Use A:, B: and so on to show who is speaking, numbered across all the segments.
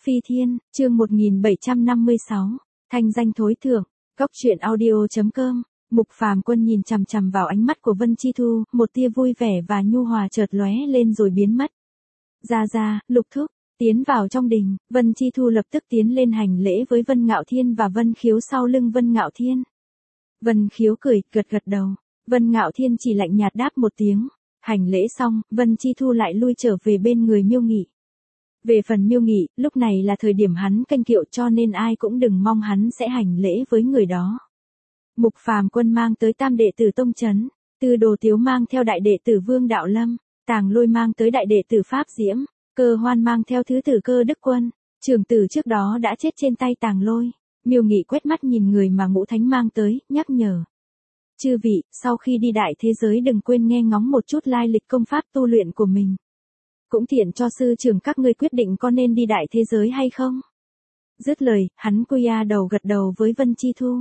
A: Phi Thiên, chương 1756, thanh danh thối thượng, Cóc truyện audio.com. Mục Phàm Quân nhìn chằm chằm vào ánh mắt của Vân Chi Thu, một tia vui vẻ và nhu hòa chợt lóe lên rồi biến mất. Ra, Lục thúc, tiến vào trong đình, Vân Chi Thu lập tức tiến lên hành lễ với Vân Ngạo Thiên và Vân Khiếu sau lưng Vân Ngạo Thiên. Vân Khiếu cười, gật đầu, Vân Ngạo Thiên chỉ lạnh nhạt đáp một tiếng. Hành lễ xong, Vân Chi Thu lại lui trở về bên người Miêu Nghị. Về phần Miêu Nghị, lúc này là thời điểm hắn canh kiệu cho nên ai cũng đừng mong hắn sẽ hành lễ với người đó. Mục Phàm Quân mang tới tam đệ tử Tông Chấn, Tư Đồ Tiếu mang theo đại đệ tử Vương Đạo Lâm, Tàng Lôi mang tới đại đệ tử Pháp Diễm, Cơ Hoan mang theo thứ tử Cơ Đức Quân, trưởng tử trước đó đã chết trên tay Tàng Lôi. Miêu Nghị quét mắt nhìn người mà Ngũ Thánh mang tới, nhắc nhở. Chư vị, sau khi đi đại thế giới đừng quên nghe ngóng một chút lai lịch công pháp tu luyện của mình. Cũng tiện cho sư trưởng các ngươi quyết định có nên đi đại thế giới hay không. Dứt lời, hắn cúi đầu gật đầu với Vân Chi Thu.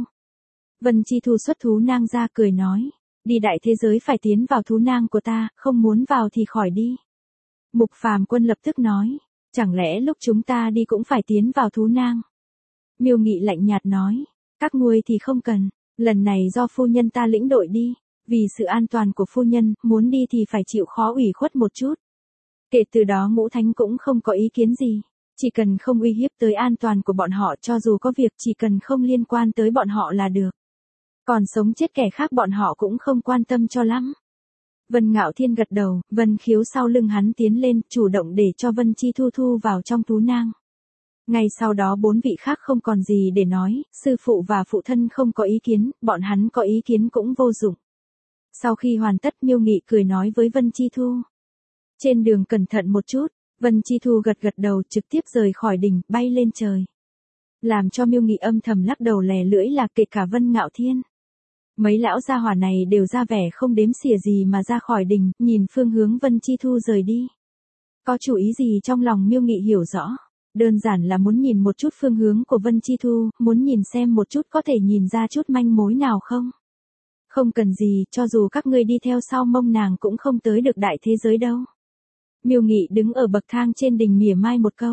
A: Vân Chi Thu xuất thú nang ra cười nói, đi đại thế giới phải tiến vào thú nang của ta, không muốn vào thì khỏi đi. Mục Phàm Quân lập tức nói, chẳng lẽ lúc chúng ta đi cũng phải tiến vào thú nang. Miêu Nghị lạnh nhạt nói, các ngươi thì không cần, lần này do phu nhân ta lĩnh đội đi, vì sự an toàn của phu nhân, muốn đi thì phải chịu khó ủy khuất một chút. Kể từ đó Ngũ Thánh cũng không có ý kiến gì, chỉ cần không uy hiếp tới an toàn của bọn họ, cho dù có việc chỉ cần không liên quan tới bọn họ là được. Còn sống chết kẻ khác bọn họ cũng không quan tâm cho lắm. Vân Ngạo Thiên gật đầu, Vân Khiếu sau lưng hắn tiến lên, chủ động để cho Vân Chi Thu thu vào trong thú nang. Ngay sau đó bốn vị khác không còn gì để nói, sư phụ và phụ thân không có ý kiến, bọn hắn có ý kiến cũng vô dụng. Sau khi hoàn tất Miêu Nghị cười nói với Vân Chi Thu. Trên đường cẩn thận một chút, Vân Chi Thu gật đầu trực tiếp rời khỏi đỉnh, bay lên trời. Làm cho Miêu Nghị âm thầm lắc đầu lè lưỡi là kể cả Vân Ngạo Thiên. Mấy lão gia hỏa này đều ra vẻ không đếm xỉa gì mà ra khỏi đỉnh, nhìn phương hướng Vân Chi Thu rời đi. Có chủ ý gì trong lòng Miêu Nghị hiểu rõ. Đơn giản là muốn nhìn một chút phương hướng của Vân Chi Thu, muốn nhìn xem một chút có thể nhìn ra chút manh mối nào không. Không cần gì, cho dù các ngươi đi theo sau mông nàng cũng không tới được đại thế giới đâu. Miêu Nghị đứng ở bậc thang trên đỉnh mỉa mai một câu.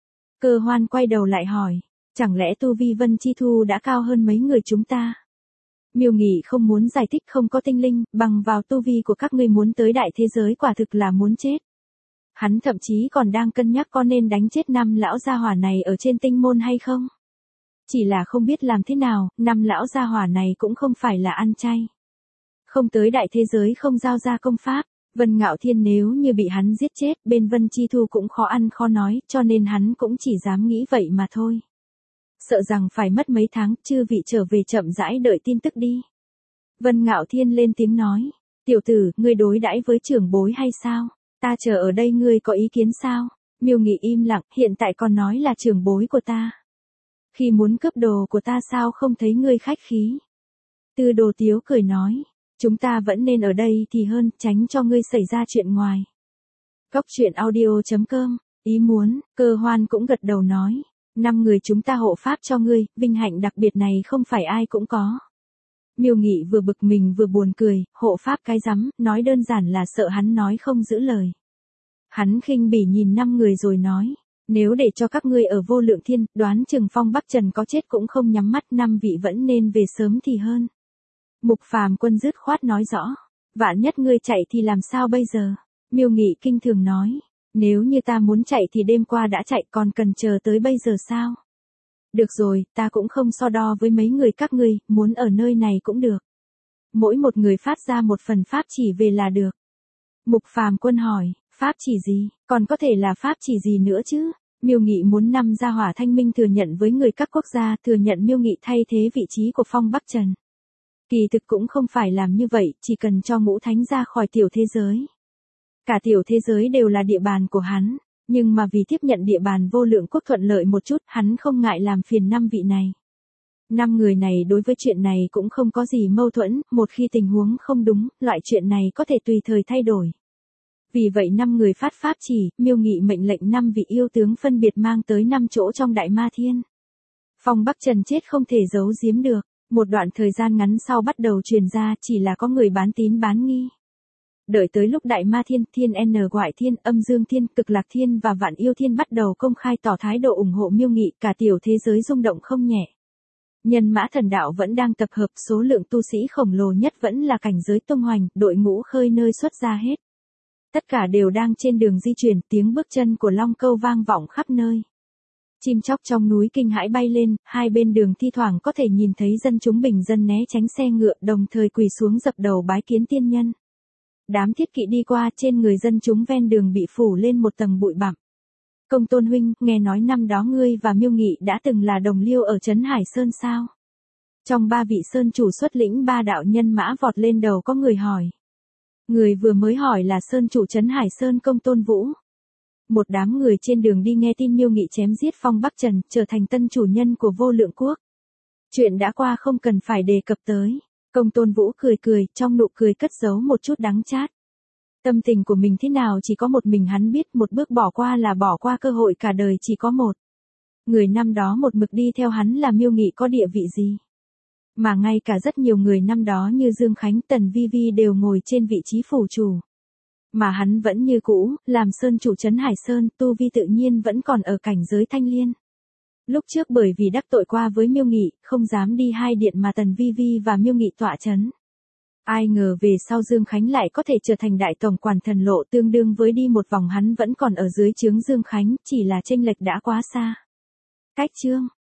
A: Cơ Hoan quay đầu lại hỏi, chẳng lẽ tu vi Vân Chi Thu đã cao hơn mấy người chúng ta? Miêu Nghị không muốn giải thích không có tinh linh, bằng vào tu vi của các ngươi muốn tới đại thế giới quả thực là muốn chết. Hắn thậm chí còn đang cân nhắc có nên đánh chết năm lão gia hỏa này ở trên tinh môn hay không. Chỉ là không biết làm thế nào, năm lão gia hỏa này cũng không phải là ăn chay. Không tới đại thế giới không giao ra công pháp, Vân Ngạo Thiên nếu như bị hắn giết chết, bên Vân Chi Thu cũng khó ăn khó nói, cho nên hắn cũng chỉ dám nghĩ vậy mà thôi. Sợ rằng phải mất mấy tháng, chư vị trở về chậm rãi đợi tin tức đi. Vân Ngạo Thiên lên tiếng nói, tiểu tử, ngươi đối đãi với trưởng bối hay sao? Ta chờ ở đây ngươi có ý kiến sao? Miêu Nghị im lặng, hiện tại còn nói là trưởng bối của ta. Khi muốn cướp đồ của ta sao không thấy ngươi khách khí? Tư Đồ Tiếu cười nói, chúng ta vẫn nên ở đây thì hơn, tránh cho ngươi xảy ra chuyện ngoài. Cóc truyện audio.com, ý muốn, Cơ Hoan cũng gật đầu nói, 5 người chúng ta hộ pháp cho ngươi, vinh hạnh đặc biệt này không phải ai cũng có. Miêu Nghị vừa bực mình vừa buồn cười, hộ pháp cái rắm, nói đơn giản là sợ hắn nói không giữ lời. Hắn khinh bỉ nhìn 5 người rồi nói, nếu để cho các ngươi ở Vô Lượng Thiên, đoán chừng Phong Bắc Trần có chết cũng không nhắm mắt, 5 vị vẫn nên về sớm thì hơn. Mục Phàm Quân dứt khoát nói rõ, vạn nhất ngươi chạy thì làm sao bây giờ? Miêu Nghị kinh thường nói, nếu như ta muốn chạy thì đêm qua đã chạy, còn cần chờ tới bây giờ sao? Được rồi, ta cũng không so đo với mấy người các ngươi, muốn ở nơi này cũng được. Mỗi một người phát ra một phần pháp chỉ về là được. Mục Phàm Quân hỏi, pháp chỉ gì, còn có thể là pháp chỉ gì nữa chứ? Miêu Nghị muốn năm gia hỏa thanh minh thừa nhận với người các quốc gia, thừa nhận Miêu Nghị thay thế vị trí của Phong Bắc Trần. Kỳ thực cũng không phải làm như vậy, chỉ cần cho Ngũ Thánh ra khỏi tiểu thế giới. Cả tiểu thế giới đều là địa bàn của hắn, nhưng mà vì tiếp nhận địa bàn Vô Lượng Quốc thuận lợi một chút, hắn không ngại làm phiền 5 vị này. 5 người này đối với chuyện này cũng không có gì mâu thuẫn, một khi tình huống không đúng, loại chuyện này có thể tùy thời thay đổi. Vì vậy 5 người phát pháp chỉ, Miêu Nghị mệnh lệnh 5 vị yêu tướng phân biệt mang tới 5 chỗ trong Đại Ma Thiên. Phong Bắc Trần chết không thể giấu giếm được, một đoạn thời gian ngắn sau bắt đầu truyền ra, chỉ là có người bán tín bán nghi. Đợi tới lúc Đại Ma Thiên, Thiên N Goại Thiên, Âm Dương Thiên, Cực Lạc Thiên và Vạn Yêu Thiên bắt đầu công khai tỏ thái độ ủng hộ Miêu Nghị, cả tiểu thế giới rung động không nhẹ. Nhân mã thần đạo vẫn đang tập hợp, số lượng tu sĩ khổng lồ nhất vẫn là cảnh giới tung hoành, đội ngũ khơi nơi xuất ra hết. Tất cả đều đang trên đường di chuyển, tiếng bước chân của Long Câu vang vọng khắp nơi. Chim chóc trong núi kinh hãi bay lên, hai bên đường thi thoảng có thể nhìn thấy dân chúng bình dân né tránh xe ngựa, đồng thời quỳ xuống dập đầu bái kiến tiên nhân. Đám thiết kỵ đi qua, trên người dân chúng ven đường bị phủ lên một tầng bụi bặm. Công Tôn huynh, nghe nói năm đó ngươi và Miêu Nghị đã từng là đồng liêu ở trấn Hải Sơn sao? Trong ba vị sơn chủ xuất lĩnh ba đạo nhân mã vọt lên đầu có người hỏi. Người vừa mới hỏi là sơn chủ trấn Hải Sơn Công Tôn Vũ. Một đám người trên đường đi nghe tin Miêu Nghị chém giết Phong Bắc Trần, trở thành tân chủ nhân của Vô Lượng Quốc. Chuyện đã qua không cần phải đề cập tới. Công Tôn Vũ cười cười, trong nụ cười cất giấu một chút đắng chát. Tâm tình của mình thế nào chỉ có một mình hắn biết, một bước bỏ qua là bỏ qua cơ hội cả đời chỉ có một. Người năm đó một mực đi theo hắn là Miêu Nghị có địa vị gì? Mà ngay cả rất nhiều người năm đó như Dương Khánh, Tần Vi Vi đều ngồi trên vị trí phủ chủ. Mà hắn vẫn như cũ, làm sơn chủ trấn Hải Sơn, tu vi tự nhiên vẫn còn ở cảnh giới thanh liên. Lúc trước bởi vì đắc tội qua với Miêu Nghị, không dám đi hai điện mà Tần Vi Vi và Miêu Nghị tọa trấn. Ai ngờ về sau Dương Khánh lại có thể trở thành đại tổng quản thần lộ, tương đương với đi một vòng hắn vẫn còn ở dưới trướng Dương Khánh, chỉ là chênh lệch đã quá xa. Cách chương